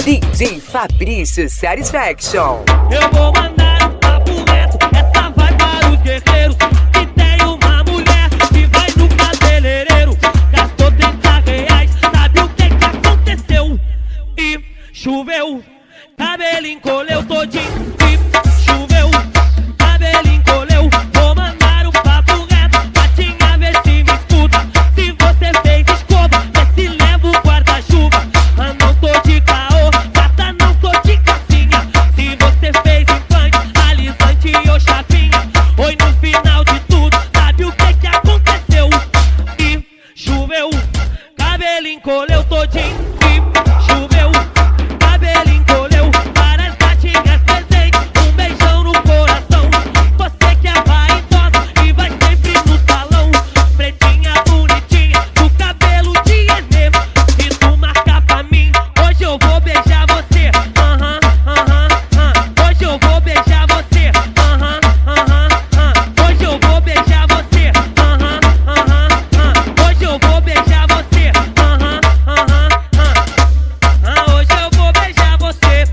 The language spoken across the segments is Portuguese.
DJ Fabrício Satisfaction. Eu vou mandar um papo reto, essa vai para os guerreiros. Que tem uma mulher que vai no cabeleireiro, gastou R$30, sabe o que aconteceu? E choveu, cabelo encolheu todinho. E choveu, cabelo encolheu. Vou mandar um papo reto, gatinha, vê se me escuta. Se você fez escova, vê se leva o guarda-chuva. Ah, não tô de caô, gata, não tô de cassinha. Se você fez implante, alisante ou chapinha, oi, no final de tudo, sabe o que aconteceu? E choveu, cabelo encolheu todinho. E choveu, cabelo encolheu. Para as gatinhas presentes, um beijão no coração. Você que é vaidosa e vai sempre no salão, pretinha, bonitinha, do cabelo de enema. Se tu marcar pra mim, hoje eu vou beijar você. Hoje eu vou beijar você. Hoje eu vou beijar você. Hoje eu vou beijar você. Hoje eu vou beijar você.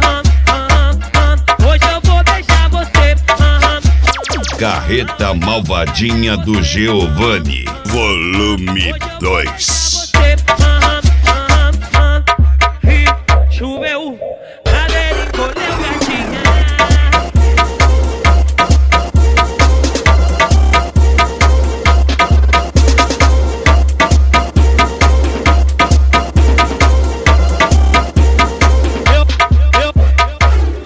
Hoje eu vou beijar você. Carreta Malvadinha do Giovanni, volume 2. Você.